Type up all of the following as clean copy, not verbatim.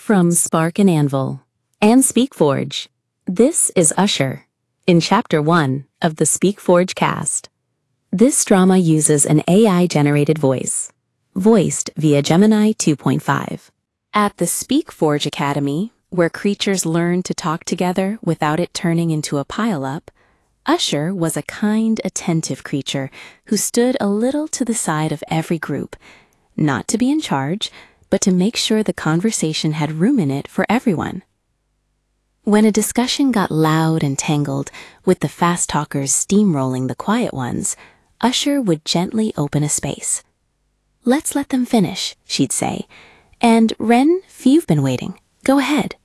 From Spark and Anvil and SpeakForge, this is Usher in Chapter 1 of the SpeakForge cast. This drama uses an AI-generated voice, voiced via Gemini 2.5. At the SpeakForge Academy, where creatures learn to talk together without it turning into a pile-up, Usher was a kind, attentive creature who stood a little to the side of every group, not to be in charge, but to make sure the conversation had room in it for everyone. When a discussion got loud and tangled, with the fast talkers steamrolling the quiet ones, Usher would gently open a space. "Let's let them finish," she'd say, "and Ren, you've been waiting. Go ahead."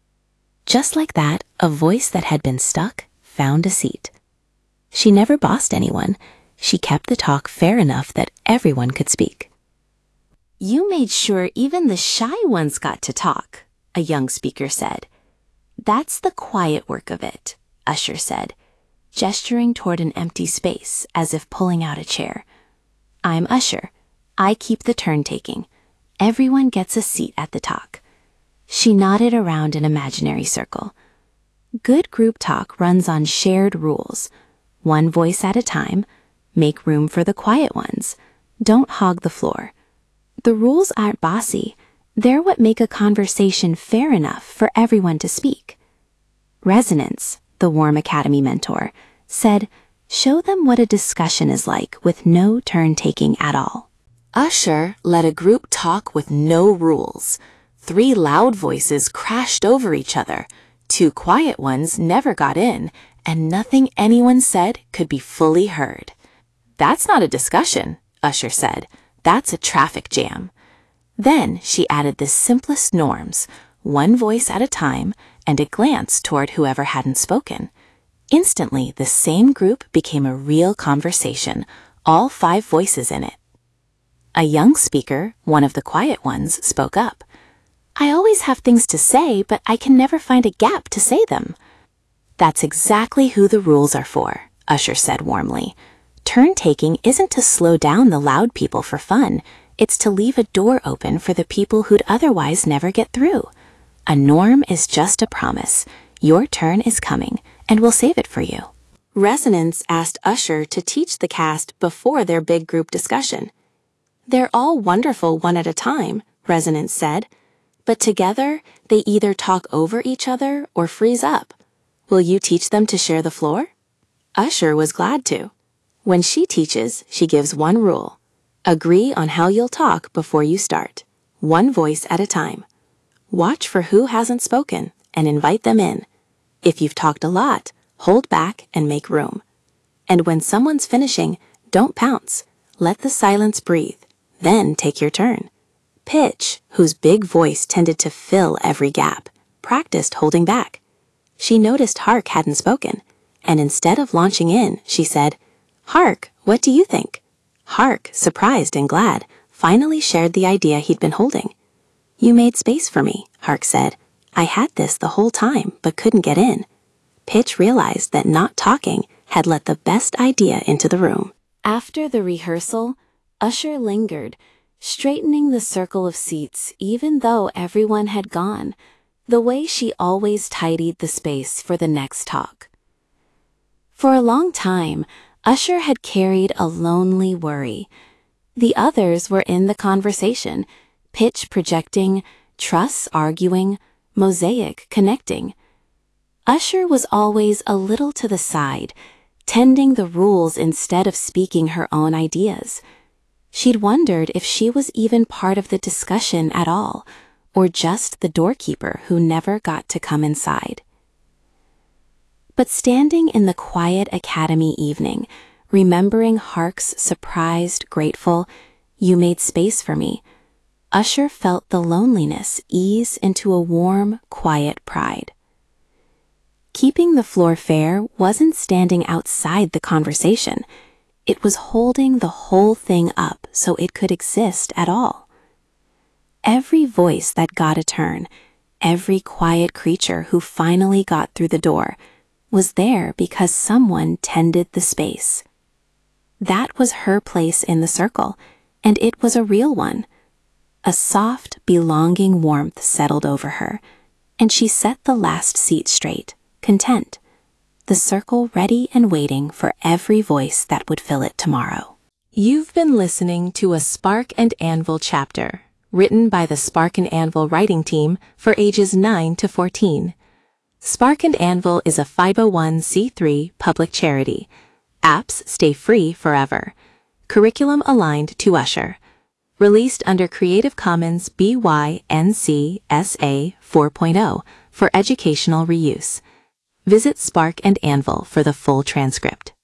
Just like that, a voice that had been stuck found a seat. She never bossed anyone. She kept the talk fair enough that everyone could speak. "You made sure even the shy ones got to talk," a young speaker said. "That's the quiet work of it," Usher said, gesturing toward an empty space as if pulling out a chair. "I'm Usher. I keep the turn-taking. Everyone gets a seat at the talk." She nodded around an imaginary circle. Good group talk runs on shared rules. One voice at a time. Make room for the quiet ones. Don't hog the floor. The rules aren't bossy. They're what make a conversation fair enough for everyone to speak. Resonance, the Warm Academy mentor, said, "Show them what a discussion is like with no turn-taking at all." Usher led a group talk with no rules. 3 loud voices crashed over each other. 2 quiet ones never got in, and nothing anyone said could be fully heard. "That's not a discussion," Usher said. "That's a traffic jam." Then she added the simplest norms, 1 voice at a time, and a glance toward whoever hadn't spoken. Instantly, the same group became a real conversation, all 5 voices in it. A young speaker, one of the quiet ones, spoke up. "I always have things to say, but I can never find a gap to say them." "That's exactly who the rules are for," Usher said warmly. "Turn-taking isn't to slow down the loud people for fun. It's to leave a door open for the people who'd otherwise never get through. A norm is just a promise. Your turn is coming, and we'll save it for you." Resonance asked Usher to teach the cast before their big group discussion. "They're all wonderful one at a time," Resonance said. "But together, they either talk over each other or freeze up. Will you teach them to share the floor?" Usher was glad to. When she teaches, she gives 1 rule. Agree on how you'll talk before you start. 1 voice at a time. Watch for who hasn't spoken and invite them in. If you've talked a lot, hold back and make room. And when someone's finishing, don't pounce. Let the silence breathe. Then take your turn. Pitch, whose big voice tended to fill every gap, practiced holding back. She noticed Hark hadn't spoken, and instead of launching in, she said, "Hark, what do you think?" Hark, surprised and glad, finally shared the idea he'd been holding. "You made space for me," Hark said. "I had this the whole time, but couldn't get in." Pitch realized that not talking had let the best idea into the room. After the rehearsal, Usher lingered, straightening the circle of seats even though everyone had gone, the way she always tidied the space for the next talk. For a long time, Usher had carried a lonely worry. The others were in the conversation, Pitch projecting, Truss arguing, Mosaic connecting. Usher was always a little to the side, tending the rules instead of speaking her own ideas. She'd wondered if she was even part of the discussion at all, or just the doorkeeper who never got to come inside. But standing in the quiet academy evening, remembering Hark's surprised, grateful, "You made space for me," Usher felt the loneliness ease into a warm, quiet pride. Keeping the floor fair wasn't standing outside the conversation. It was holding the whole thing up so it could exist at all. Every voice that got a turn, every quiet creature who finally got through the door, was there because someone tended the space. That was her place in the circle, and it was a real one. A soft, belonging warmth settled over her, and she set the last seat straight, content, the circle ready and waiting for every voice that would fill it tomorrow. You've been listening to a Spark and Anvil chapter, written by the Spark and Anvil writing team for ages 9 to 14. Spark and Anvil is a 501c3 public charity. Apps stay free forever. Curriculum aligned to Usher. Released under Creative Commons BY-NC SA 4.0 for educational reuse. Visit Spark and Anvil for the full transcript.